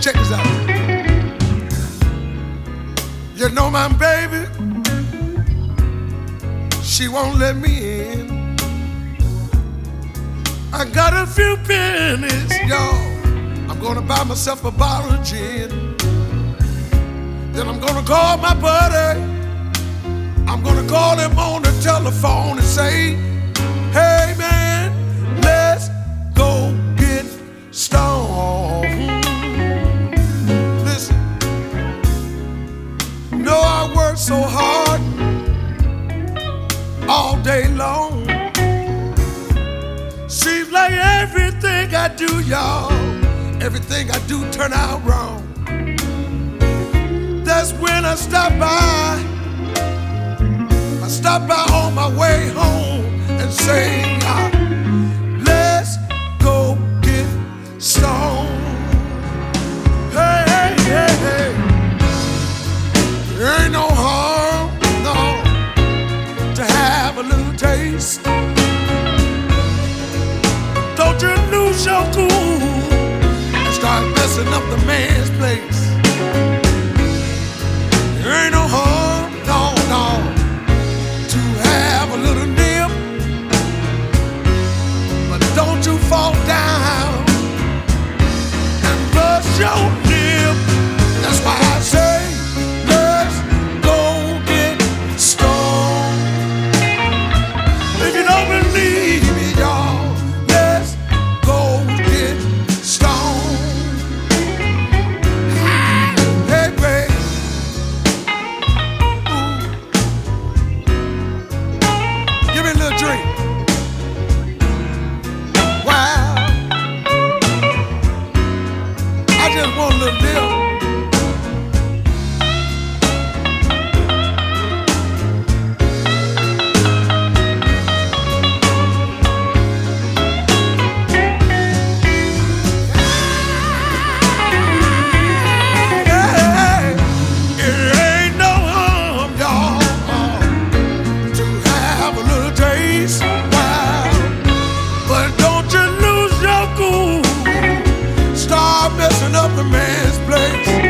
Check this out. You know my baby, she won't let me in. I got a few pennies, y'all. I'm gonna buy myself a bottle of gin. Then I'm gonna call my buddy. I'm gonna call him on the telephone and say, hey man, let's go get stoned. Listen, know I work so hard all day long. Seems like everything I do, y'all, everything I do turn out wrong. That's when I stop by on my way home and say, let's go get stoned. Hey, hey, hey, hey. There ain't no harm, no, to have a little taste. Don't you lose your cool and start messing up the man's place. There ain't no harm, no, no, to have a little nip, but don't you fall down and bust your lip. That's why I say, let's go get stoned. If you don't believe me, y'all, let's go get stoned. Hey, baby. Give me a little drink. Wow. I just want a little deal. Hey, it ain't no harm, y'all, to have a little taste. Wow. But don't you lose your cool. Start messing up the man's place.